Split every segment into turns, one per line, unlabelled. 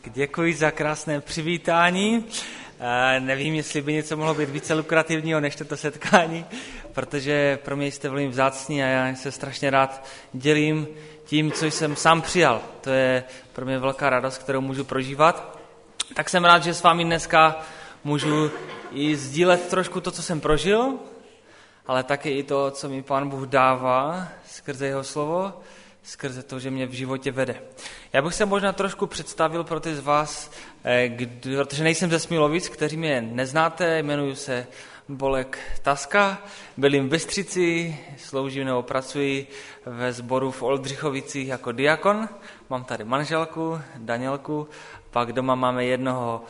Děkuji za krásné přivítání. Nevím, jestli by něco mohlo být více lukrativního než toto setkání, protože pro mě jste velmi vzácní a já se strašně rád dělím tím, co jsem sám přijal. To je pro mě velká radost, kterou můžu prožívat. Tak jsem rád, že s vámi dneska můžu i sdílet trošku to, co jsem prožil, ale také i to, co mi Pán Bůh dává skrze jeho slovo, skrze to, že mě v životě vede. Já bych se možná trošku představil pro ty z vás, protože nejsem ze Smilovic, kteří mě neznáte, jmenuji se Bolek Taska, bydlím v Bystřici, sloužím nebo pracuji ve sboru v Oldřichovicích jako diakon, mám tady manželku, Danielku, pak doma máme jednoho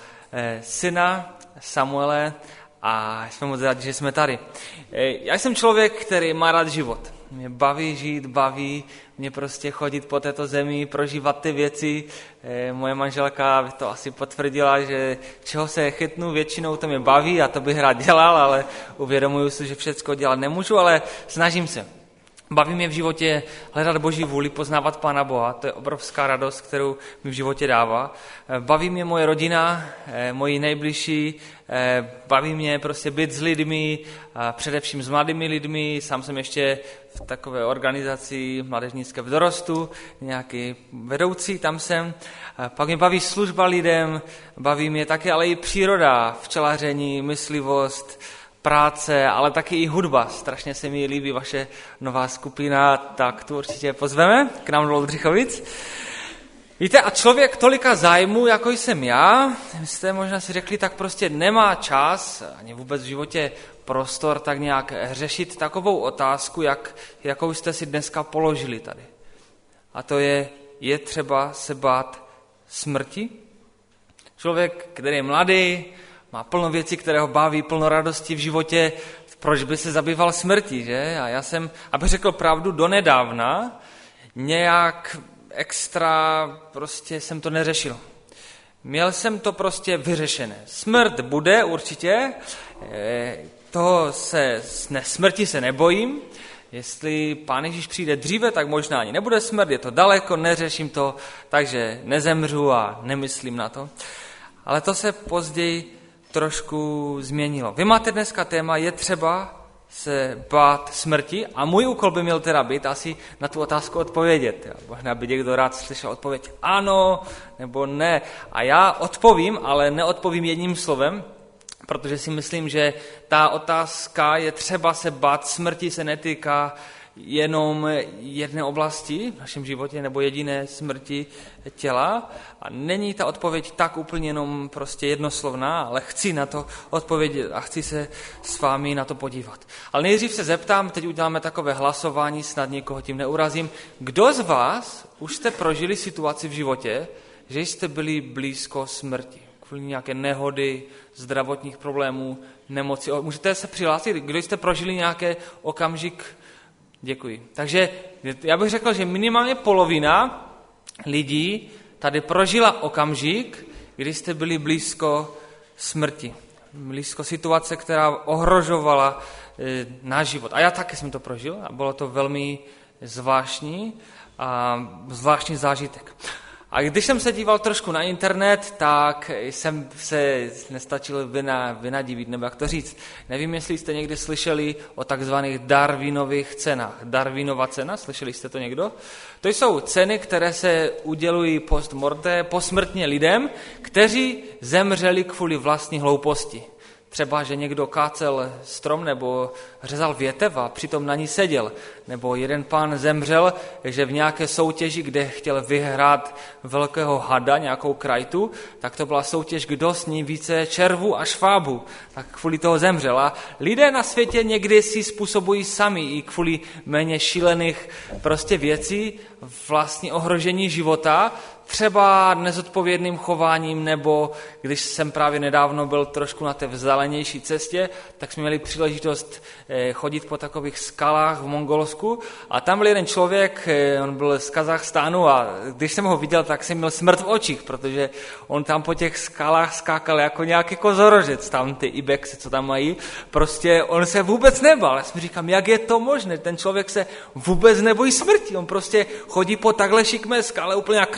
syna, Samuele, a jsme moc rádi, že jsme tady. Já jsem člověk, který má rád život. Mě baví žít, baví mě prostě chodit po této zemi, prožívat ty věci. Moje manželka to asi potvrdila, že čeho se chytnu, většinou to mě baví a to bych rád dělal, ale uvědomuji si, že všecko dělat nemůžu, ale snažím se. Baví mě v životě hledat Boží vůli, poznávat Pána Boha, to je obrovská radost, kterou mi v životě dává. Baví mě moje rodina, moji nejbližší, baví mě prostě být s lidmi, především s mladými lidmi, sám jsem ještě v takové organizaci mládežnické v dorostu, nějaký vedoucí, tam jsem. Pak mě baví služba lidem, baví mě také ale i příroda, včelaření, myslivost, práce, ale taky i hudba. Strašně se mi líbí vaše nová skupina, tak tu určitě pozveme k nám do Oldřichovic. Víte, a člověk tolika zájmů, jako jsem já, jste možná si řekli, tak prostě nemá čas, ani vůbec v životě prostor, tak nějak řešit takovou otázku, jakou jste si dneska položili tady. A to je třeba se bát smrti? Člověk, který je mladý, má plno věcí, které ho baví, plno radosti v životě, proč by se zabýval smrtí, že? A já jsem, abych řekl pravdu, donedávna nějak extra prostě jsem to neřešil. Měl jsem to prostě vyřešené. Smrt bude určitě, smrti se nebojím. Jestli Pán Ježíš přijde dříve, tak možná ani nebude smrt, je to daleko, neřeším to, takže nezemřu a nemyslím na to. Ale to se později trošku změnilo. Vy máte dneska téma, je třeba se bát smrti a můj úkol by měl teda být asi na tu otázku odpovědět. Možná by někdo rád slyšel odpověď ano nebo ne. A já odpovím, ale neodpovím jedním slovem, protože si myslím, že ta otázka je třeba se bát smrti se netýká jenom jedné oblasti v našem životě nebo jediné smrti těla a není ta odpověď tak úplně jenom prostě jednoslovná, ale chci na to odpovědět a chci se s vámi na to podívat. Ale nejdřív se zeptám, teď uděláme takové hlasování, snad někoho tím neurazím. Kdo z vás už jste prožili situaci v životě, že jste byli blízko smrti? Kvůli nějaké nehody, zdravotních problémů, nemoci. Můžete se přihlásit, kdo jste prožili nějaký okamžik. Děkuji. Takže já bych řekl, že minimálně polovina lidí tady prožila okamžik, kdy jste byli blízko smrti. Blízko situace, která ohrožovala náš život. A já taky jsem to prožil a bylo to velmi zvláštní zážitek. A když jsem se díval trošku na internet, tak jsem se nestačil vynadivit, nebo jak to říct. Nevím, jestli jste někdy slyšeli o takzvaných Darwinových cenách. Darwinova cena, slyšeli jste to někdo? To jsou ceny, které se udělují post morte, posmrtně lidem, kteří zemřeli kvůli vlastní hlouposti. Třeba, že někdo kácel strom nebo řezal větev a přitom na ní seděl. Nebo jeden pán zemřel, že v nějaké soutěži, kde chtěl vyhrát velkého hada, nějakou krajtu, tak to byla soutěž, kdo sní více červů a švábů. Tak kvůli toho zemřel. A lidé na světě někdy si způsobují sami i kvůli méně šílených prostě věcí vlastní ohrožení života, třeba nezodpovědným chováním, nebo když jsem právě nedávno byl trošku na té vzdálenější cestě, tak jsme měli příležitost chodit po takových skalách v Mongolsku a tam byl jeden člověk, on byl z Kazachstánu a když jsem ho viděl, tak jsem měl smrt v očích, protože on tam po těch skalách skákal jako nějaký kozorožec, tam ty ibexy, co tam mají, prostě on se vůbec nebál. Já si říkám, jak je to možné, ten člověk se vůbec nebojí smrti, on prostě chodí po takhle šikmé skale úplně na kraji, ještě se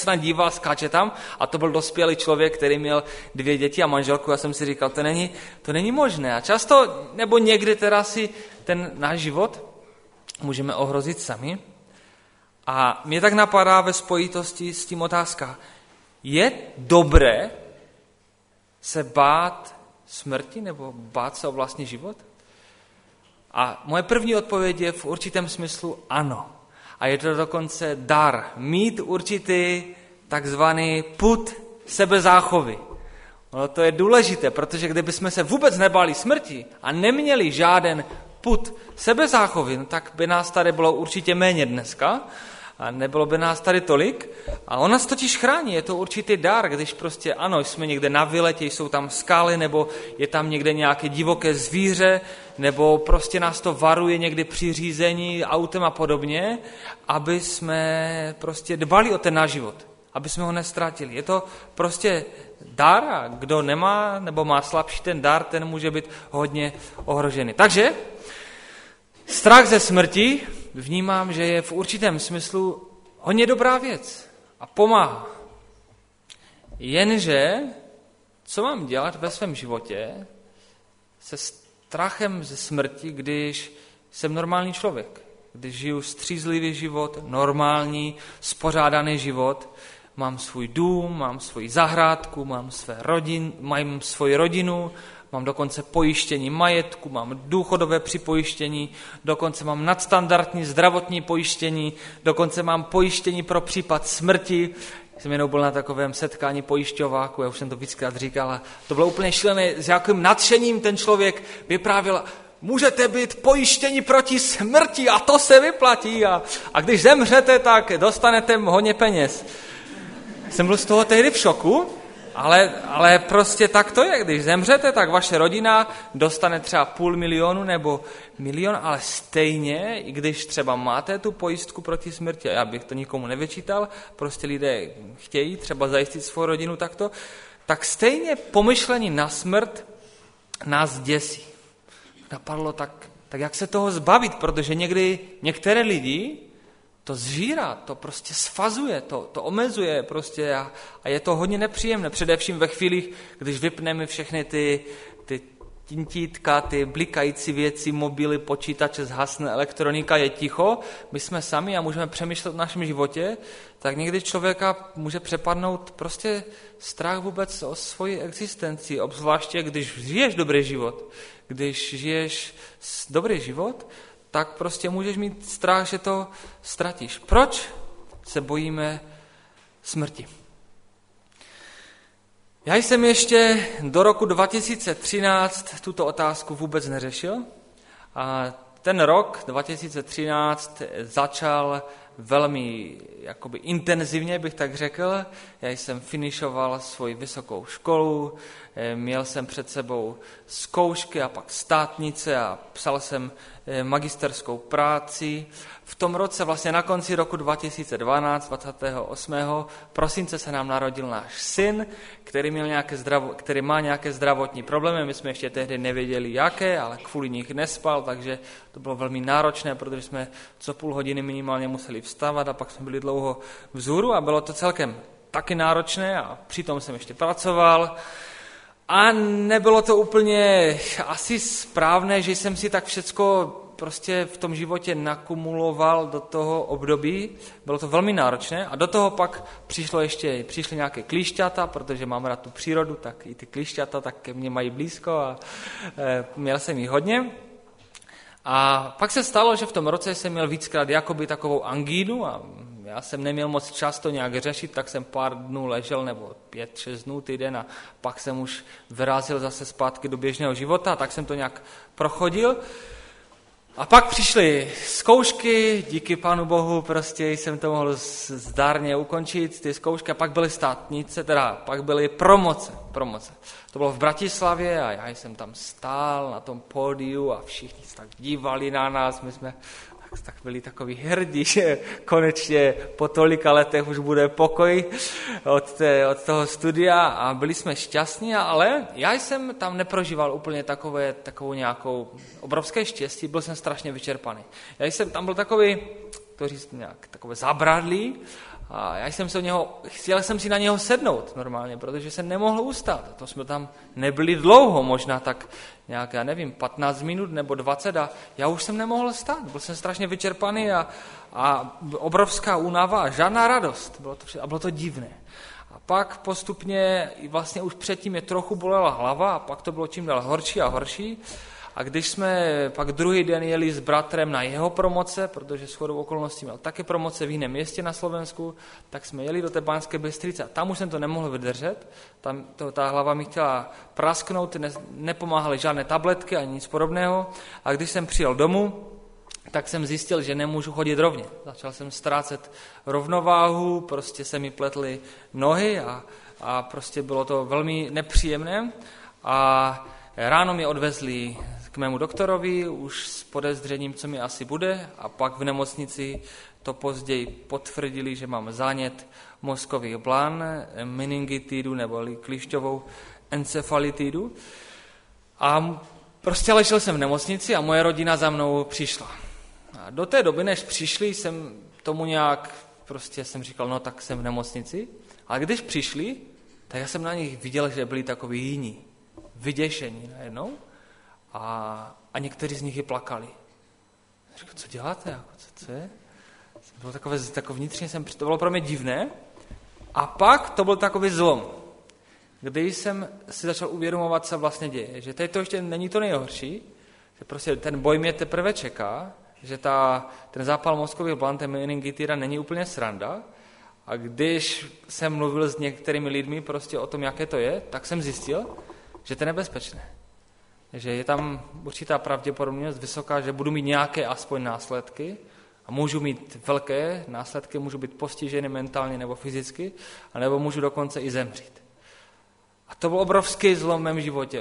se tam díval, skáče tam a to byl dospělý člověk, který měl 2 děti a manželku. Já jsem si říkal, to není možné. A často, nebo někdy teda si ten náš život můžeme ohrozit sami. A mě tak napadá ve spojitosti s tím otázka, je dobré se bát smrti nebo bát se o vlastní život? A moje první odpověď je v určitém smyslu ano. A je to dokonce dar. Mít určitý takzvaný pud sebezáchovy. No, to je důležité, protože kdybychom se vůbec nebáli smrti a neměli žáden pud sebezáchovy, no, tak by nás tady bylo určitě méně dneska a nebylo by nás tady tolik. A on nás totiž chrání, je to určitý dar, když prostě ano, jsme někde na výletě, jsou tam skály, nebo je tam někde nějaké divoké zvíře, nebo prostě nás to varuje někdy při řízení autem a podobně, aby jsme prostě dbali o ten náš život, aby jsme ho nestratili. Je to prostě dar a kdo nemá nebo má slabší ten dar, ten může být hodně ohrožený. Takže strach ze smrti vnímám, že je v určitém smyslu hodně dobrá věc a pomáhá. Jenže, co mám dělat ve svém životě se strachem ze smrti, když jsem normální člověk, když žiju střízlivý život, normální, spořádaný život, mám svůj dům, mám svoji zahrádku, mám svoji rodinu, mám dokonce pojištění majetku, mám důchodové připojištění, dokonce mám nadstandardní zdravotní pojištění, dokonce mám pojištění pro případ smrti. Jsem jenom byl na takovém setkání pojišťováku, já už jsem to víckrát říkal, a to bylo úplně šílené, s jakým nadšením ten člověk vyprávěl, můžete být pojištěni proti smrti a to se vyplatí a když zemřete, tak dostanete hodně peněz. Jsem byl z toho tehdy v šoku, ale prostě tak to je. Když zemřete, tak vaše rodina dostane třeba 500 000 nebo 1 000 000, ale stejně, i když třeba máte tu pojistku proti smrti, a já bych to nikomu nevyčítal, prostě lidé chtějí třeba zajistit svou rodinu takto, tak stejně pomyšlení na smrt nás děsí. Napadlo tak jak se toho zbavit, protože někdy některé lidi to zžírá, to prostě svazuje, to omezuje prostě a je to hodně nepříjemné. Především ve chvílích, když vypneme všechny ty tintítka, ty blikající věci, mobily, počítače, zhasne elektronika, je ticho, my jsme sami a můžeme přemýšlet o našem životě, tak někdy člověka může přepadnout prostě strach vůbec o svoji existenci, obzvláště když žiješ dobrý život. Když žiješ dobrý život, tak prostě můžeš mít strach, že to ztratíš. Proč se bojíme smrti? Já jsem ještě do roku 2013 tuto otázku vůbec neřešil. A ten rok 2013 začal velmi jakoby intenzivně, bych tak řekl. Já jsem finišoval svoji vysokou školu, měl jsem před sebou zkoušky a pak státnice a psal jsem magisterskou práci. V tom roce, vlastně na konci roku 2012, 28. prosince se nám narodil náš syn, který má nějaké zdravotní problémy. My jsme ještě tehdy nevěděli jaké, ale kvůli nich nespal, takže to bylo velmi náročné, protože jsme co půl hodiny minimálně museli vstávat a pak jsme byli dlouho vzhůru a bylo to celkem taky náročné a přitom jsem ještě pracoval. A nebylo to úplně asi správné, že jsem si tak všecko prostě v tom životě nakumuloval do toho období. Bylo to velmi náročné a do toho pak přišly nějaké klíšťata, protože mám rád tu přírodu, tak i ty klíšťata tak ke mně mají blízko a měl jsem jich hodně. A pak se stalo, že v tom roce jsem měl víckrát jakoby takovou angínu a já jsem neměl moc čas to nějak řešit, tak jsem pár dnů ležel, nebo 5-6 dnů týden a pak jsem už vyrazil zase zpátky do běžného života, tak jsem to nějak prochodil. A pak přišly zkoušky, díky Pánu Bohu, prostě jsem to mohl zdárně ukončit, ty zkoušky, a pak byly státnice, pak byly promoce. To bylo v Bratislavě a já jsem tam stál na tom pódiu a všichni se tak dívali na nás, my jsme tak byli takový hrdí, že konečně po tolika letech už bude pokoj od toho studia a byli jsme šťastní, ale já jsem tam neprožíval úplně takovou nějakou obrovské štěstí, byl jsem strašně vyčerpaný. Já jsem tam byl takový, to říct nějak, takové zabradlý A já jsem chtěl jsem si na něho sednout normálně, protože jsem nemohl ustát. To jsme tam nebyli dlouho, možná tak nějak, 15 minut nebo 20 a já už jsem nemohl stát. Byl jsem strašně vyčerpaný a obrovská únava a žádná radost. Bylo to divné. A pak postupně, vlastně už předtím mě trochu bolela hlava a pak to bylo čím dál horší a horší. A když jsme pak druhý den jeli s bratrem na jeho promoce, protože shodou okolností měl taky promoce v jiném městě na Slovensku, tak jsme jeli do té Banské Bystrice a tam už jsem to nemohl vydržet. Tam ta hlava mi chtěla prasknout, nepomáhaly žádné tabletky ani nic podobného. A když jsem přijel domů, tak jsem zjistil, že nemůžu chodit rovně. Začal jsem ztrácet rovnováhu, prostě se mi pletly nohy a prostě bylo to velmi nepříjemné. A ráno mě odvezli k mému doktorovi, už s podezřením, co mi asi bude, a pak v nemocnici to později potvrdili, že mám zánět mozkových blan, meningitidu nebo klíšťovou encefalitidu. A prostě ležel jsem v nemocnici a moje rodina za mnou přišla. A do té doby, než přišli, jsem tomu nějak, prostě jsem říkal, no tak jsem v nemocnici. Ale když přišli, tak já jsem na nich viděl, že byli takoví jiní, vyděšení najednou a někteří z nich i plakali. Říkal, co děláte? Co je? Bylo takové vnitřně, to bylo pro mě divné. A pak to byl takový zlom, kdy jsem si začal uvědomovat, co vlastně děje. Že teď to ještě není to nejhorší, že prostě ten boj mě teprve čeká, že ten zápal mozkových blan, ten meningitida není úplně sranda. A když jsem mluvil s některými lidmi prostě o tom, jaké to je, tak jsem zjistil, že to je nebezpečné. Že je tam určitá pravděpodobnost vysoká, že budu mít nějaké aspoň následky a můžu mít velké následky, můžu být postižený mentálně nebo fyzicky, anebo můžu dokonce i zemřít. A to byl obrovský zlom v mém životě.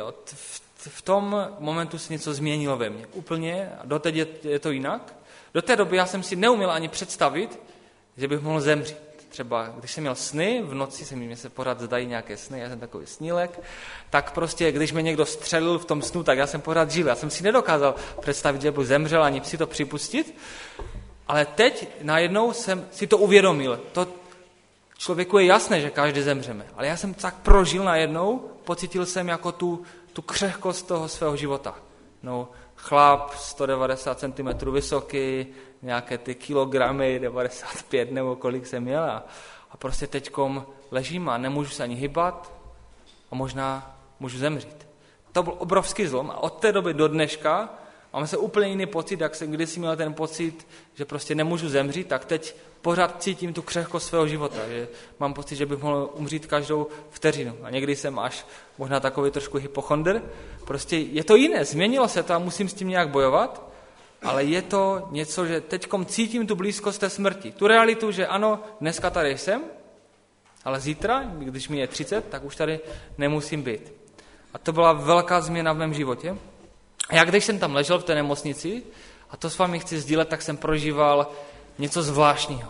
V tom momentu se něco změnilo ve mně. Úplně, a doteď je to jinak. Do té doby já jsem si neuměl ani představit, že bych mohl zemřít. Třeba když jsem měl sny, v noci mě se pořád zdají nějaké sny, já jsem takový snílek, tak prostě, když mě někdo střelil v tom snu, tak já jsem pořád žil. Já jsem si nedokázal představit, že bych zemřel, ani si to připustit, ale teď najednou jsem si to uvědomil. To člověku je jasné, že každý zemřeme, ale já jsem tak prožil najednou, pocitil jsem jako tu křehkost toho svého života. No, chlap 190 cm vysoký, nějaké ty kilogramy, 95 nebo kolik jsem měl a prostě teďkom ležím a nemůžu se ani hybat a možná můžu zemřít. To byl obrovský zlom a od té doby do dneška mám se úplně jiný pocit, jak jsem kdysi měl ten pocit, že prostě nemůžu zemřít, tak teď pořád cítím tu křehkost svého života, že mám pocit, že bych mohl umřít každou vteřinu. A někdy jsem až možná takový trošku hypochondr. Prostě je to jiné, změnilo se to a musím s tím nějak bojovat, ale je to něco, že teďkom cítím tu blízkost té smrti. Tu realitu, že ano, dneska tady jsem, ale zítra, když mi je 30, tak už tady nemusím být. A to byla velká změna v mém životě. A já když jsem tam ležel v té nemocnici, a to s vámi chci sdílet, tak jsem prožíval něco zvláštního.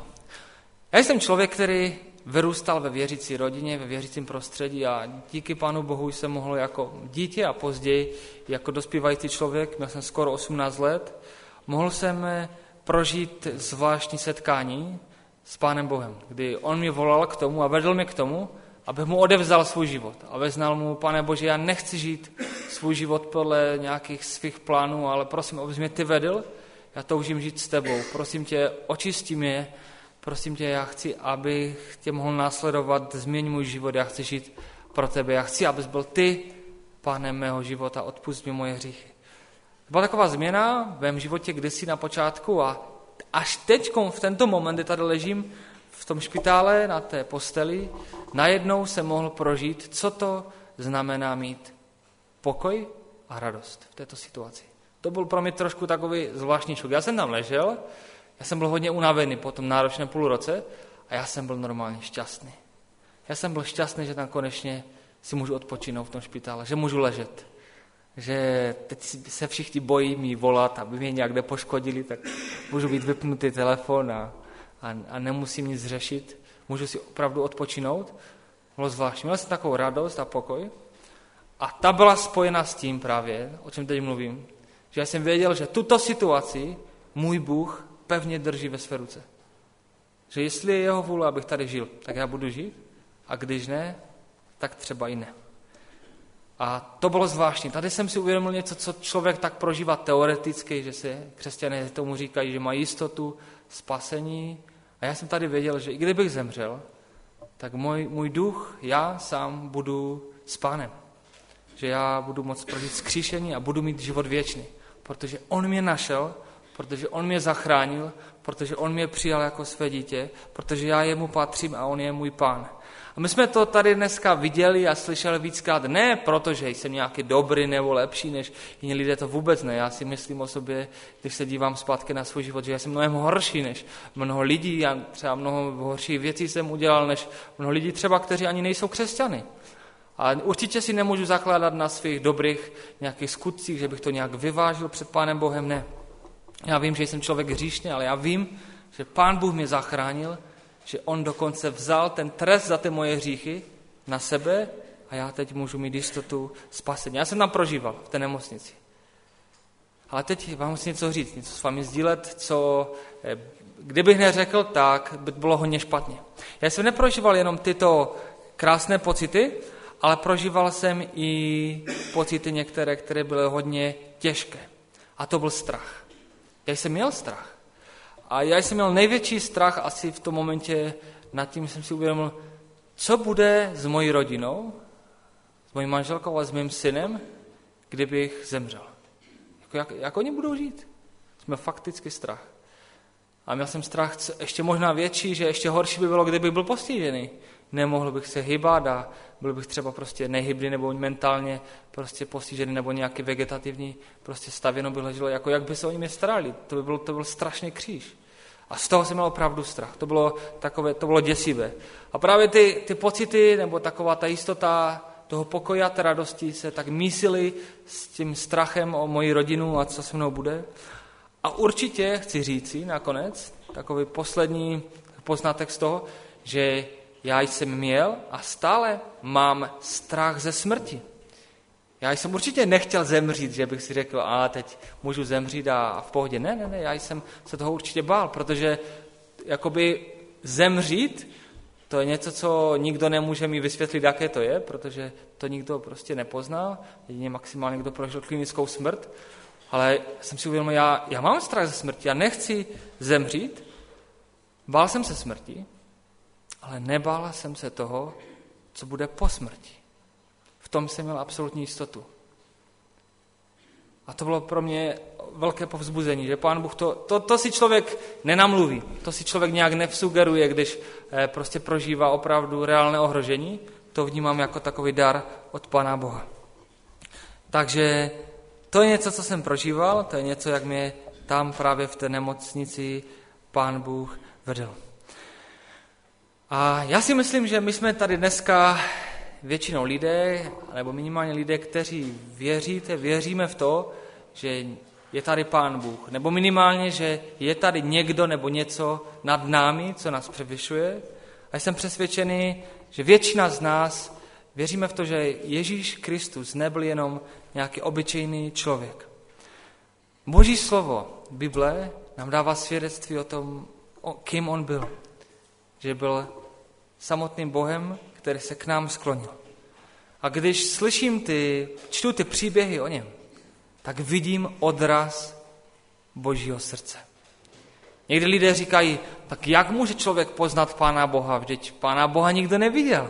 Já jsem člověk, který vyrůstal ve věřící rodině, ve věřícím prostředí a díky Pánu Bohu jsem mohl jako dítě a později jako dospívající člověk, měl jsem skoro 18 let, mohl jsem prožít zvláštní setkání s Pánem Bohem, kdy on mě volal k tomu a vedl mě k tomu, abych mu odevzdal svůj život a vyznal mu, Pane Bože, já nechci žít svůj život podle nějakých svých plánů, ale prosím, abys mě ty vedl, já toužím žít s tebou, prosím tě, očisti mě, prosím tě, já chci, abych tě mohl následovat, změň můj život, já chci žít pro tebe, já chci, abys byl ty Pánem mého života, odpusť mi moje hříchy. Byla taková změna v mém životě kdysi na počátku a až teď, v tento moment, kdy tady ležím v tom špitále na té posteli, najednou jsem mohl prožít, co to znamená mít pokoj a radost v této situaci. To byl pro mě trošku takový zvláštní šok. Já jsem tam ležel, já jsem byl hodně unavený po tom náročném půlroce a já jsem byl normálně šťastný. Já jsem byl šťastný, že tam konečně si můžu odpočinout v tom špitále, že můžu ležet. Že teď se všichni bojí mi volat, aby mě nějak nepoškodili, tak můžu být vypnutý telefon a nemusím nic řešit. Můžu si opravdu odpočinout. Bylo zvláštní. Měl jsem takovou radost a pokoj. A ta byla spojena s tím právě, o čem teď mluvím, že já jsem věděl, že tuto situaci můj Bůh pevně drží ve své ruce. Že jestli je jeho vůle, abych tady žil, tak já budu žít. A když ne, tak třeba i ne. A to bylo zvláštní. Tady jsem si uvědomil něco, co člověk tak prožívá teoreticky, že se křesťané tomu říkají, že mají jistotu spasení. A já jsem tady věděl, že i kdybych zemřel, tak můj duch, já sám budu s Pánem. Že já budu moct prožít vzkříšení a budu mít život věčný. Protože on mě našel, protože on mě zachránil, protože on mě přijal jako své dítě, protože já jemu patřím a on je můj Pán. A my jsme to tady dneska viděli a slyšeli víckrát, ne protože jsem nějaký dobrý nebo lepší než jiní lidé, to vůbec ne. Já si myslím o sobě, když se dívám zpátky na svůj život, že já jsem mnohem horší než mnoho lidí a třeba mnoho horších věcí jsem udělal než mnoho lidí třeba, kteří ani nejsou křesťany. A určitě si nemůžu zakládat na svých dobrých nějakých skutcích, že bych to nějak vyvážil před Pánem Bohem, ne. Já vím, že jsem člověk hříšný, ale já vím, že Pán Bůh mě zachránil, že on dokonce vzal ten trest za ty moje hříchy na sebe a já teď můžu mít jistotu spasení. Já jsem tam prožíval v té nemocnici. Ale teď vám musím něco říct, něco s vámi sdílet, co kdybych neřekl, tak by bylo hodně špatně. Já jsem neprožíval jenom tyto krásné pocity, ale prožíval jsem i pocity některé, které byly hodně těžké. A to byl strach. Já jsem měl strach. A já jsem měl největší strach asi v tom momentě, nad tím jsem si uvědomil, co bude s mojí rodinou, s mojí manželkou a s mým synem, kdybych zemřel. Jak oni budou žít? Jsme fakticky strach. A měl jsem strach ještě možná větší, že ještě horší by bylo, kdybych byl postižený. Nemohl bych se hýbat a byl bych třeba prostě nehybný nebo mentálně prostě postižený nebo nějaký vegetativní prostě stav, jenom bych ležel, jako jak by se o mě starali. To byl strašný kříž. A z toho jsem měl opravdu strach. To bylo děsivé. A právě ty pocity nebo taková ta jistota toho pokoje a té radosti se tak mísily s tím strachem o moji rodinu a co se mnou bude. A určitě chci říci nakonec takový poslední poznatek z toho, že já jsem měl a stále mám strach ze smrti. Já jsem určitě nechtěl zemřít, že bych si řekl, teď můžu zemřít a v pohodě. Ne, já jsem se toho určitě bál, protože jakoby zemřít, to je něco, co nikdo nemůže mi vysvětlit, jaké to je, protože to nikdo prostě nepozná, jedině maximálně kdo prožil klinickou smrt. Ale jsem si uvědomil, já mám strach ze smrti, já nechci zemřít, bál jsem se smrti, ale nebál jsem se toho, co bude po smrti. V tom jsem měl absolutní jistotu. A to bylo pro mě velké povzbuzení, že Pán Bůh to si člověk nenamluví, to si člověk nějak nevsugeruje, když prostě prožívá opravdu reálné ohrožení, to vnímám jako takový dar od Pána Boha. Takže to je něco, co jsem prožíval, to je něco, jak mě tam právě v té nemocnici Pán Bůh vedl. A já si myslím, že my jsme tady dneska většinou lidé, nebo minimálně lidé, kteří věříme v to, že je tady Pán Bůh, nebo minimálně, že je tady někdo nebo něco nad námi, co nás převyšuje. A jsem přesvědčený, že většina z nás věříme v to, že Ježíš Kristus nebyl jenom nějaký obyčejný člověk. Boží slovo, Bible, nám dává svědectví o tom, kým on byl. Že byl samotným Bohem, který se k nám sklonil. A když čtu ty příběhy o něm, tak vidím odraz Božího srdce. Někdy lidé říkají, tak jak může člověk poznat Pána Boha? Vždyť Pána Boha nikdo neviděl.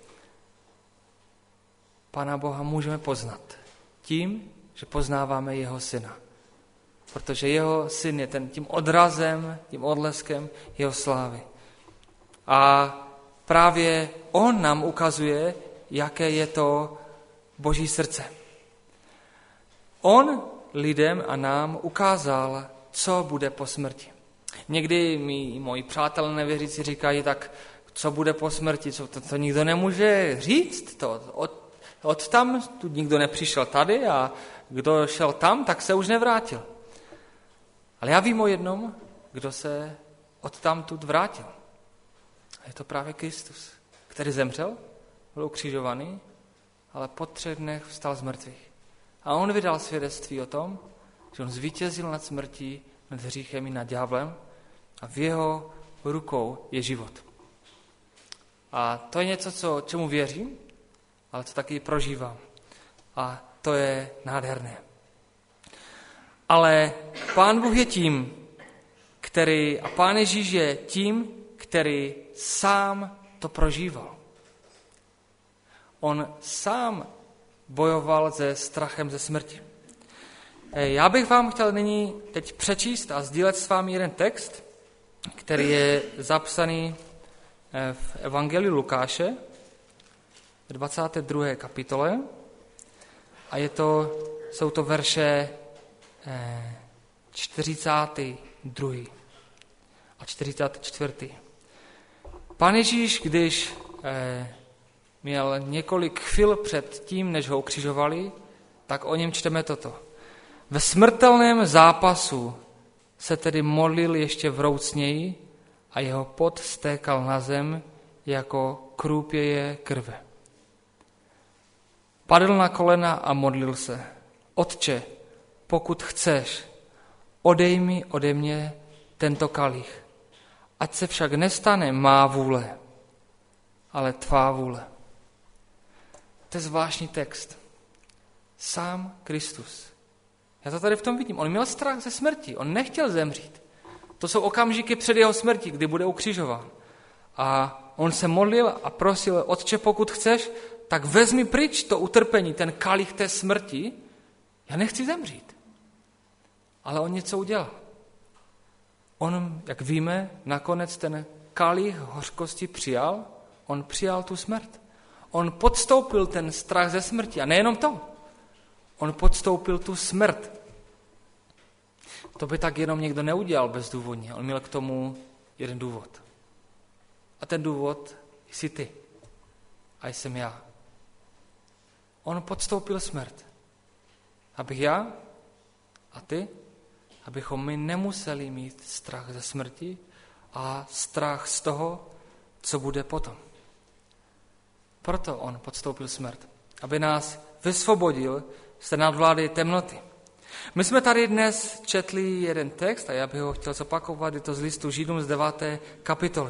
Pána Boha můžeme poznat tím, že poznáváme jeho syna. Protože jeho syn je tím odrazem, tím odleskem jeho slávy. A právě on nám ukazuje, jaké je to Boží srdce. On lidem a nám ukázal, co bude po smrti. Někdy moji přátelé nevěřící říkají, tak co bude po smrti, to nikdo nemůže říct. Od tam tu nikdo nepřišel tady a kdo šel tam, tak se už nevrátil. Ale já vím o jednom, kdo se od tamtud vrátil. A je to právě Kristus, který zemřel, byl ukřižovaný, ale po 3 dnech vstal z mrtvých. A on vydal svědectví o tom, že on zvítězil nad smrtí, nad hříchem i nad ďáblem a v jeho rukou je život. A to je něco, čemu věřím, ale co taky prožívám. A to je nádherné. Ale Pán Bůh je tím, a Pán Ježíš je tím, který sám to prožíval. On sám bojoval se strachem ze smrti. Já bych vám chtěl nyní teď přečíst a sdílet s vámi jeden text, který je zapsaný v Evangeliu Lukáše, v 22. kapitole. A jsou to verše 42. a 44. Pán Ježíš, když měl několik chvil před tím, než ho ukřižovali, tak o něm čteme toto. Ve smrtelném zápasu se tedy modlil ještě vroucněji a jeho pot stékal na zem jako krůpěje krve. Padl na kolena a modlil se. Otče, pokud chceš, odejmi ode mě tento kalich. Ať se však nestane má vůle, ale tvá vůle. To je zvláštní text. Sám Kristus. Já to tady v tom vidím. On měl strach ze smrti. On nechtěl zemřít. To jsou okamžiky před jeho smrtí, kdy bude ukřižován. A on se modlil a prosil, Otče, pokud chceš, tak vezmi pryč to utrpení, ten kalich té smrti. Já nechci zemřít. Ale on něco udělal. On, jak víme, nakonec ten kalich hořkosti přijal. On přijal tu smrt. On podstoupil ten strach ze smrti. A nejenom to. On podstoupil tu smrt. To by tak jenom někdo neudělal bezdůvodně. On měl k tomu jeden důvod. A ten důvod jsi ty. A jsem já. On podstoupil smrt. Abych já a ty, abychom my nemuseli mít strach ze smrti a strach z toho, co bude potom. Proto on podstoupil smrt. Aby nás vysvobodil z té nadvlády temnoty. My jsme tady dnes četli jeden text a já bych ho chtěl zopakovat, je to z listu Židům z 9. kapitoly.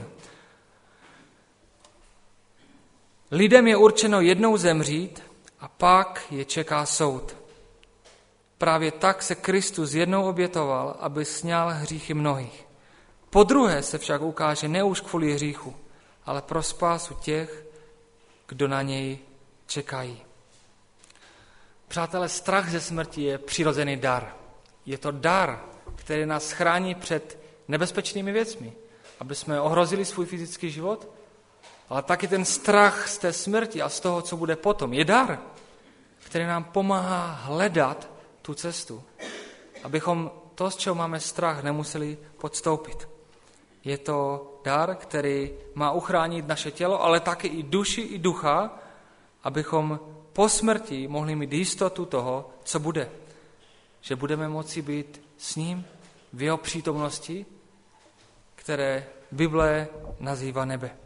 Lidem je určeno jednou zemřít a pak je čeká soud. Právě tak se Kristus jednou obětoval, aby sňal hříchy mnohých. Podruhé se však ukáže ne už kvůli hříchu, ale pro spásu těch, kdo na něj čekají. Přátelé, strach ze smrti je přirozený dar. Je to dar, který nás chrání před nebezpečnými věcmi, aby jsme ohrozili svůj fyzický život, ale taky ten strach z té smrti a z toho, co bude potom, je dar, který nám pomáhá hledat tu cestu, abychom to, z čeho máme strach, nemuseli podstoupit. Je to dar, který má uchránit naše tělo, ale taky i duši, i ducha, abychom po smrti mohli mít jistotu toho, co bude. Že budeme moci být s ním v jeho přítomnosti, které Bible nazývá nebe.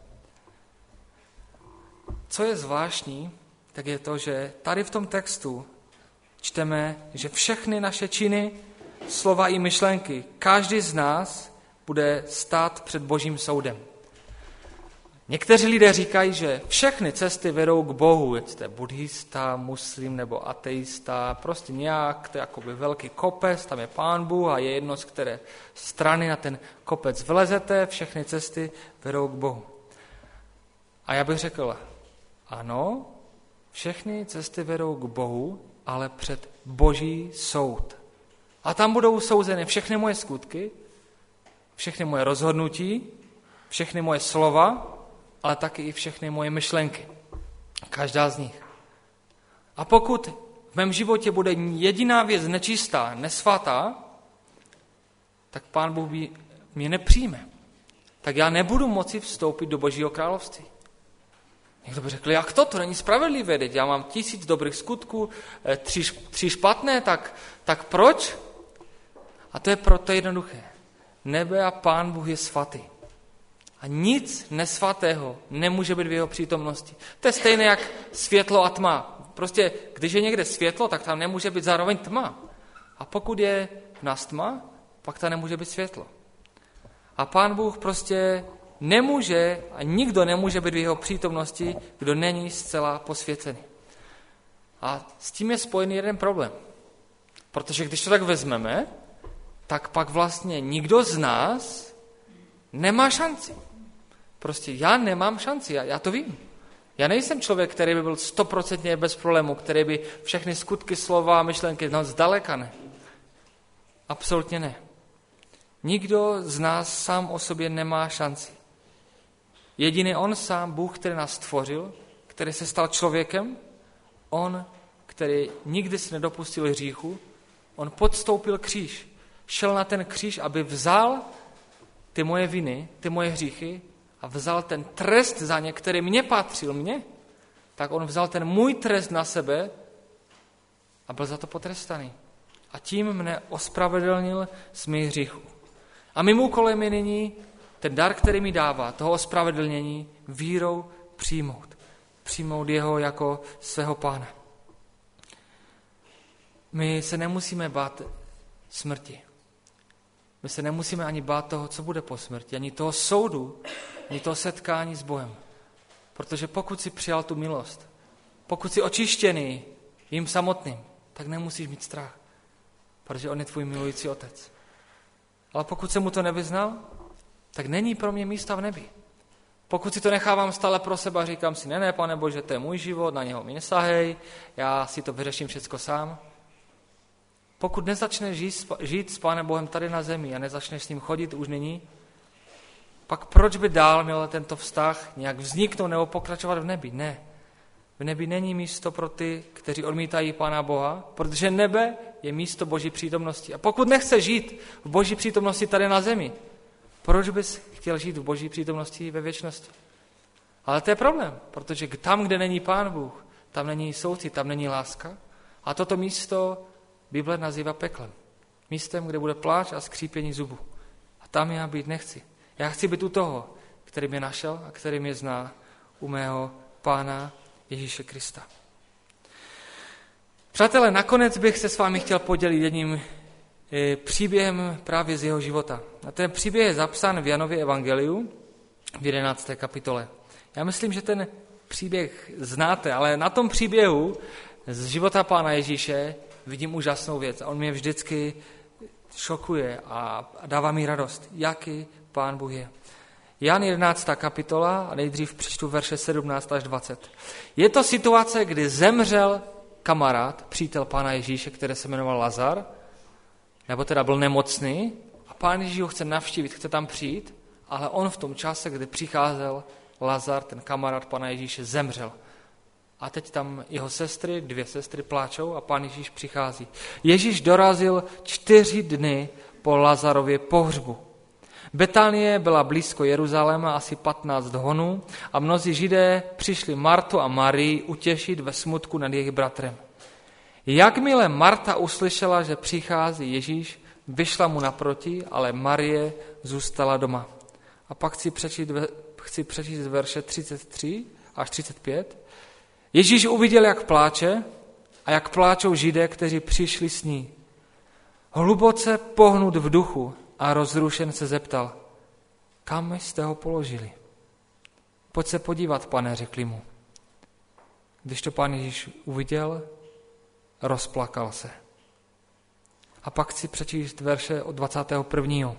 Co je zvláštní, tak je to, že tady v tom textu čteme, že všechny naše činy, slova i myšlenky, každý z nás bude stát před Božím soudem. Někteří lidé říkají, že všechny cesty vedou k Bohu, ať jste buddhista, muslim nebo ateista, prostě nějak, to je jakoby velký kopec, tam je Pán Bůh a je jedno, z které strany na ten kopec vlezete, všechny cesty vedou k Bohu. A já bych řekl, ano, všechny cesty vedou k Bohu, ale před Boží soud. A tam budou souzeny všechny moje skutky, všechny moje rozhodnutí, všechny moje slova, ale taky i všechny moje myšlenky. Každá z nich. A pokud v mém životě bude jediná věc nečistá, nesvatá, tak Pán Bůh mě nepřijme. Tak já nebudu moci vstoupit do Božího království. Někdo by řekl, jak to není spravedlivé, teď já mám 1000 dobrých skutků, 3 špatné, tak proč? A to je proto jednoduché. Nebe a Pán Bůh je svatý. A nic nesvatého nemůže být v jeho přítomnosti. To je stejné jak světlo a tma. Prostě, když je někde světlo, tak tam nemůže být zároveň tma. A pokud je v nás tma, pak tam nemůže být světlo. A Pán Bůh prostě nemůže a nikdo nemůže být v jeho přítomnosti, kdo není zcela posvěcený. A s tím je spojený jeden problém. Protože když to tak vezmeme, tak pak vlastně nikdo z nás nemá šanci. Prostě já nemám šanci, já to vím. Já nejsem člověk, který by byl 100% bez problému, který by všechny skutky, slova a myšlenky, no zdaleka ne. Absolutně ne. Nikdo z nás sám o sobě nemá šanci. Jediný on sám, Bůh, který nás stvořil, který se stal člověkem, on, který nikdy se nedopustil hříchu, on podstoupil kříž. Šel na ten kříž, aby vzal ty moje viny, ty moje hříchy a vzal ten trest za ně, který mě patřil, tak on vzal ten můj trest na sebe a byl za to potrestaný. A tím mne ospravedlnil z mých hříchů. A mým úkolem je nyní ten dar, který mi dává, toho ospravedlnění, vírou přijmout. Přijmout jeho jako svého Pána. My se nemusíme bát smrti. My se nemusíme ani bát toho, co bude po smrti, ani toho soudu, ani toho setkání s Bohem. Protože pokud jsi přijal tu milost, pokud jsi očištěný jím samotným, tak nemusíš mít strach, protože on je tvůj milující otec. Ale pokud jsem mu to nevyznal, tak není pro mě místa v nebi. Pokud si to nechávám stále pro sebe a říkám si, ne, Pane Bože, to je můj život, na něho mi nesahej, já si to vyřeším všecko sám. Pokud nezačneš žít s Pánem Bohem tady na zemi a nezačneš s ním chodit už nyní, pak proč by dál měl tento vztah nějak vzniknout nebo pokračovat v nebi? Ne. V nebi není místo pro ty, kteří odmítají Pána Boha, protože nebe je místo Boží přítomnosti. A pokud nechceš žít v Boží přítomnosti tady na zemi, proč bys chtěl žít v Boží přítomnosti ve věčnosti? Ale to je problém, protože tam, kde není Pán Bůh, tam není soucit, tam není láska. A toto místo Bible nazývá peklem. Místem, kde bude pláč a skřípění zubů. A tam já být nechci. Já chci být u toho, který mě našel a který mě zná, u mého Pána Ježíše Krista. Přátelé, nakonec bych se s vámi chtěl podělit jedním příběhem právě z jeho života. A ten příběh je zapsán v Janově evangeliu v 11. kapitole. Já myslím, že ten příběh znáte, ale na tom příběhu z života Pána Ježíše vidím úžasnou věc. A on mě vždycky šokuje a dává mi radost, jaký Pán Bůh je. Jan 11. kapitola a nejdřív přečtu verše 17 až 20. Je to situace, kdy zemřel kamarád, přítel Pána Ježíše, který se jmenoval Lazar, nebo teda byl nemocný a Pán Ježíš ho chce navštívit, chce tam přijít, ale on v tom čase, kdy přicházel Lazar, ten kamarád Pána Ježíše, zemřel. A teď tam jeho sestry, 2 sestry pláčou a Pán Ježíš přichází. Ježíš dorazil 4 dny po Lazarově pohřbu. Betánie byla blízko Jeruzaléma, asi 15 honů a mnozí Židé přišli Martu a Marii utěšit ve smutku nad jejich bratrem. Jakmile Marta uslyšela, že přichází Ježíš, vyšla mu naproti, ale Marie zůstala doma. A pak chci přečíst verše 33 až 35. Ježíš uviděl, jak pláče a jak pláčou Židé, kteří přišli s ní. Hluboce pohnut v duchu a rozrušen se zeptal, kam jste ho položili? Pojď se podívat, Pane, řekli mu. Když to Pán Ježíš uviděl, rozplakal se. A pak chci přečíst verše od 21.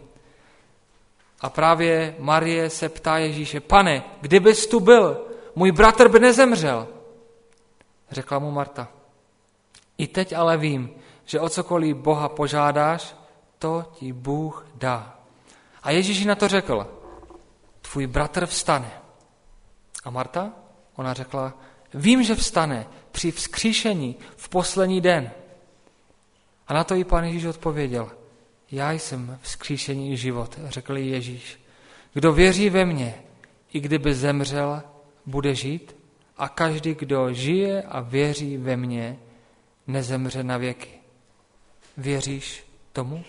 A právě Marie se ptá Ježíše, Pane, kdybys tu byl, můj bratr by nezemřel. Řekla mu Marta, i teď ale vím, že o cokoliv Boha požádáš, to ti Bůh dá. A Ježíš na to řekl, tvůj bratr vstane. A Marta, ona řekla, vím, že vstane při vzkříšení v poslední den. A na to jí Pán Ježíš odpověděl, já jsem vzkříšení i život, řekl jí Ježíš. Kdo věří ve mě, i kdyby zemřel, bude žít a každý, kdo žije a věří ve mě, nezemře na věky. Věříš tomu?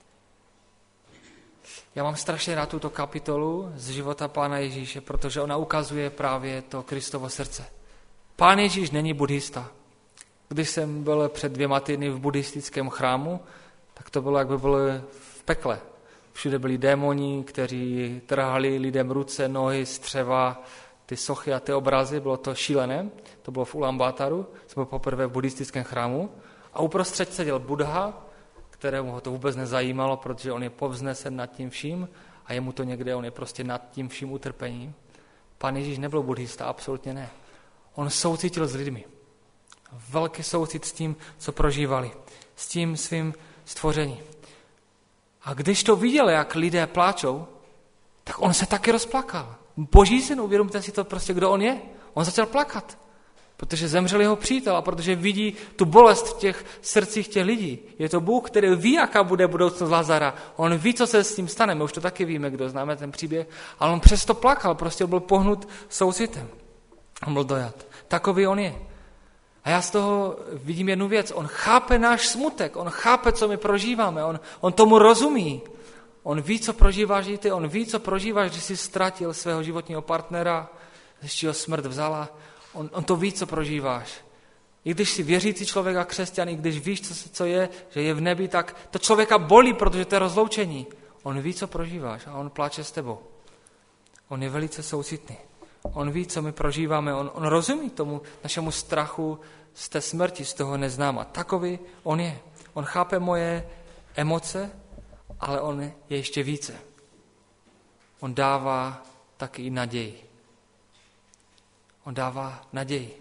Já mám strašně rád tuto kapitolu z života Pána Ježíše, protože ona ukazuje právě to Kristovo srdce. Pán Ježíš není buddhista. Když jsem byl před 2 týdny v buddhistickém chrámu, tak to bylo, jak by byl v pekle. Všude byli démoni, kteří trhali lidem ruce, nohy, střeva, ty sochy a ty obrazy. Bylo to šílené. To bylo v Ulaanbátaru. To bylo poprvé v buddhistickém chrámu. A uprostřed seděl Buddha, kterému ho to vůbec nezajímalo, protože on je povznesen nad tím vším a jemu to někde, on je prostě nad tím vším utrpením. Pán Ježíš nebyl buddhista, absolutně ne. On soucítil s lidmi. Velký soucit s tím, co prožívali. S tím svým stvořením. A když to viděl, jak lidé pláčou, tak on se taky rozplakal. Boží syn, uvědomte si to prostě, kdo on je. On začal plakat, protože zemřel jeho přítel a protože vidí tu bolest v těch srdcích těch lidí. Je to Bůh, který ví, jaká bude budoucnost Lazara. On ví, co se s tím stane. My už to taky víme, kdo známe ten příběh. Ale on přesto plakal, prostě byl pohnut soucitem. On byl dojat. Takový on je. A já z toho vidím jednu věc. On chápe náš smutek, on chápe, co my prožíváme, on tomu rozumí. On ví, co prožíváš i ty, on ví, co prožíváš, když jsi ztratil svého životního partnera, když ho smrt vzala. On to ví, co prožíváš. I když jsi věřící člověk a křesťan, i když víš, co je, že je v nebi, tak to člověka bolí, protože to je rozloučení. On ví, co prožíváš a on pláče s tebou. On je velice soucitný. On ví, co my prožíváme, on rozumí tomu našemu strachu z té smrti, z toho neznáma. Takový on je. On chápe moje emoce, ale on je ještě více. On dává taky i naději. On dává naději.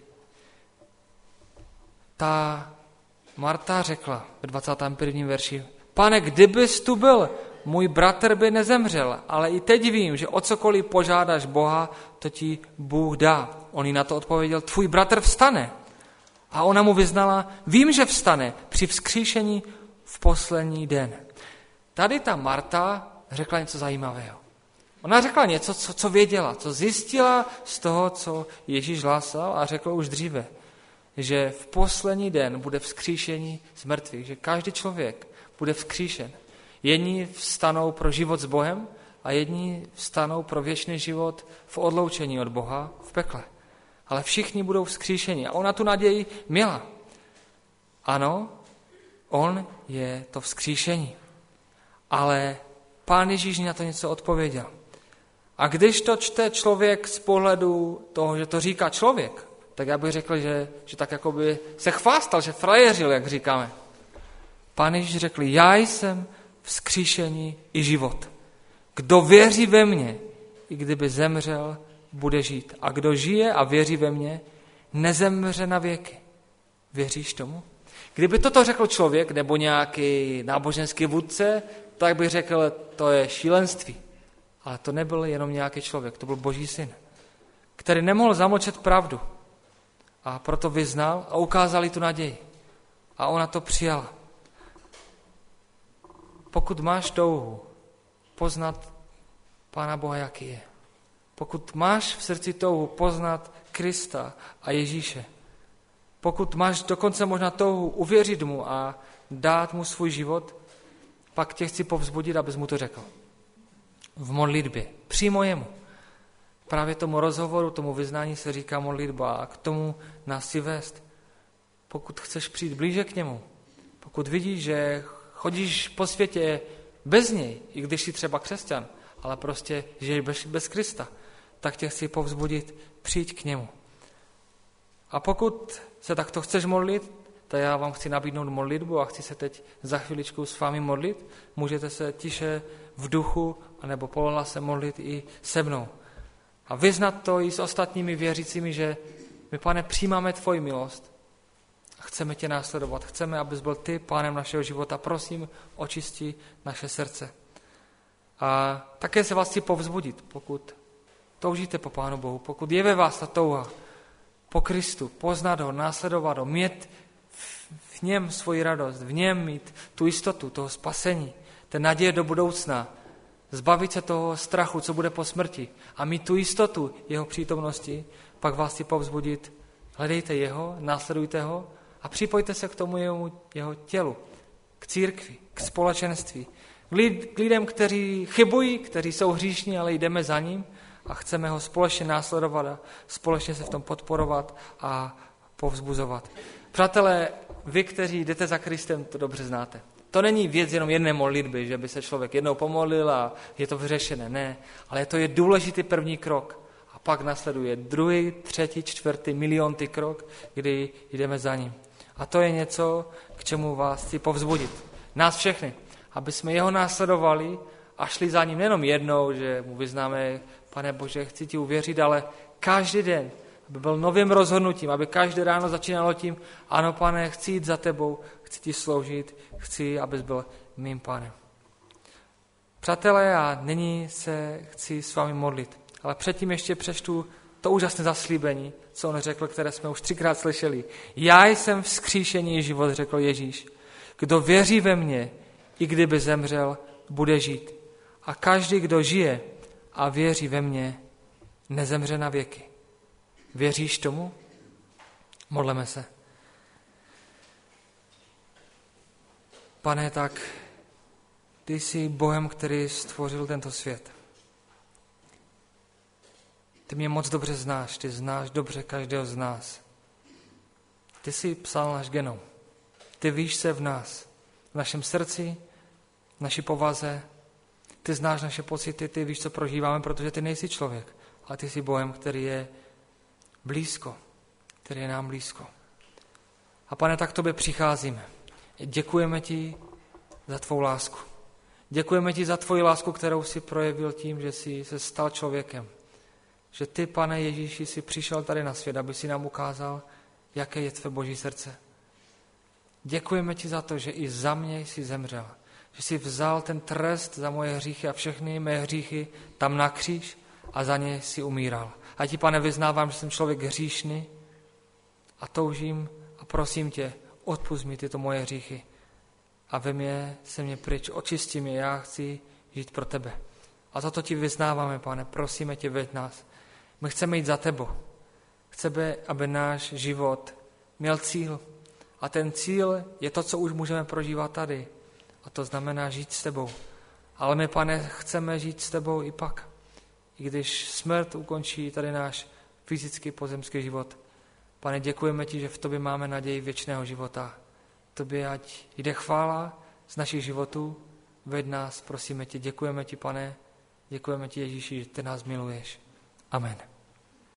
Ta Marta řekla v 21. verši, Pane, kdybys tu byl, můj bratr by nezemřel, ale i teď vím, že o cokoliv požádáš Boha, to ti Bůh dá. On jí na to odpověděl, tvůj bratr vstane. A ona mu vyznala, vím, že vstane při vzkříšení v poslední den. Tady ta Marta řekla něco zajímavého. Ona řekla něco, co věděla, co zjistila z toho, co Ježíš hlásal a řekl už dříve, že v poslední den bude vzkříšení z mrtvých, že každý člověk bude vzkříšen. Jedni vstanou pro život s Bohem a jedni vstanou pro věčný život v odloučení od Boha v pekle. Ale všichni budou vzkříšeni a ona tu naději měla. Ano, on je to vzkříšení. Ale Pán Ježíš na to něco odpověděl. A když to čte člověk z pohledu toho, že to říká člověk, tak já bych řekl, že tak jako by se chvástal, že frajeřil, jak říkáme. Pán Ježíš řekl, já jsem vzkříšení i život. Kdo věří ve mě, i kdyby zemřel, bude žít. A kdo žije a věří ve mě, nezemře na věky. Věříš tomu? Kdyby toto řekl člověk nebo nějaký náboženský vůdce, tak bych řekl, to je šílenství. Ale to nebyl jenom nějaký člověk, to byl Boží syn, který nemohl zamlčet pravdu. A proto vyznal a ukázal jí tu naději. A ona to přijala. Pokud máš touhu poznat Pána Boha, jaký je, pokud máš v srdci touhu poznat Krista a Ježíše, pokud máš dokonce možná touhu uvěřit mu a dát mu svůj život, pak tě chci povzbudit, abys mu to řekl. V modlitbě, přímo jemu. Právě tomu rozhovoru, tomu vyznání se říká modlitba a k tomu nás chci vést. Pokud chceš přijít blíže k němu, pokud vidíš, že chodíš po světě bez něj, i když jsi třeba křesťan, ale prostě žiješ bez Krista, tak tě chci povzbudit, přijď k němu. A pokud se takto chceš modlit, tak já vám chci nabídnout modlitbu a chci se teď za chviličku s vámi modlit. Můžete se tiše v duchu anebo polohlasem modlit i se mnou. A vyznat to i s ostatními věřícími, že my, Pane, přijímáme tvoji milost a chceme tě následovat. Chceme, abys byl ty pánem našeho života. Prosím, očisti naše srdce. A také se vás chci povzbudit, pokud toužíte po Pánu Bohu, pokud je ve vás ta touha po Kristu, poznat ho, následovat ho, mít v něm svoji radost, v něm mít tu jistotu toho spasení, té naděje do budoucna, zbavit se toho strachu, co bude po smrti a mít tu jistotu jeho přítomnosti, pak vás chci povzbudit, hledejte jeho, následujte ho a připojte se k tomu jeho tělu, k církvi, k společenství, k lidem, kteří chybují, kteří jsou hříšní, ale jdeme za ním a chceme ho společně následovat a společně se v tom podporovat a povzbuzovat. Přátelé, vy, kteří jdete za Kristem, to dobře znáte. To není věc jenom jedné modlitby, že by se člověk jednou pomodlil a je to vyřešené. Ne, ale to je důležitý první krok. A pak nasleduje druhý, třetí, čtvrtý, miliontý krok, kdy jdeme za ním. A to je něco, k čemu vás chci povzbudit. Nás všechny, aby jsme jeho následovali a šli za ním nejenom jednou, že mu vyznáme, Pane Bože, chci ti uvěřit, ale každý den, aby byl novým rozhodnutím, aby každé ráno začínalo tím, ano, Pane, chci jít za tebou, chci ti sloužit, chci, abys byl mým Pánem. Přátelé, a nyní se chci s vámi modlit, ale předtím ještě přečtu to úžasné zaslíbení, co on řekl, které jsme už 3krát slyšeli. Já jsem vzkříšení život, řekl Ježíš. Kdo věří ve mě, i kdyby zemřel, bude žít. A každý, kdo žije a věří ve mě, nezemře na věky. Věříš tomu? Modleme se. Pane, tak ty jsi Bohem, který stvořil tento svět. Ty mě moc dobře znáš, ty znáš dobře každého z nás. Ty jsi psal náš genom. Ty víš se v nás, v našem srdci, v naší povaze. Ty znáš naše pocity, ty víš, co prožíváme, protože ty nejsi člověk, ale ty jsi Bohem, který je blízko, který je nám blízko. A Pane, tak k tobě přicházíme. Děkujeme ti za tvou lásku. Děkujeme ti za tvoji lásku, kterou jsi projevil tím, že jsi se stal člověkem. Že ty, Pane Ježíši, jsi přišel tady na svět, aby si nám ukázal, jaké je tvé boží srdce. Děkujeme ti za to, že i za mě jsi zemřel. Že jsi vzal ten trest za moje hříchy a všechny mé hříchy tam na kříž a za ně jsi umíral. A ti, Pane, vyznávám, že jsem člověk hříšný a toužím a prosím tě, odpusť mi tyto moje hříchy a ve mně se mě pryč, očistí mě, já chci žít pro tebe. A za to ti vyznáváme, Pane, prosíme tě, veď nás. My chceme jít za tebou. Chceme, aby náš život měl cíl. A ten cíl je to, co už můžeme prožívat tady. A to znamená žít s tebou. Ale my, Pane, chceme žít s tebou i pak. I když smrt ukončí tady náš fyzický pozemský život. Pane, děkujeme ti, že v tobě máme naději věčného života. Tobě ať jde chvála z našich životů. Veď nás, prosíme tě, děkujeme ti, Pane. Děkujeme ti, Ježíši, že ty nás miluješ. Amen.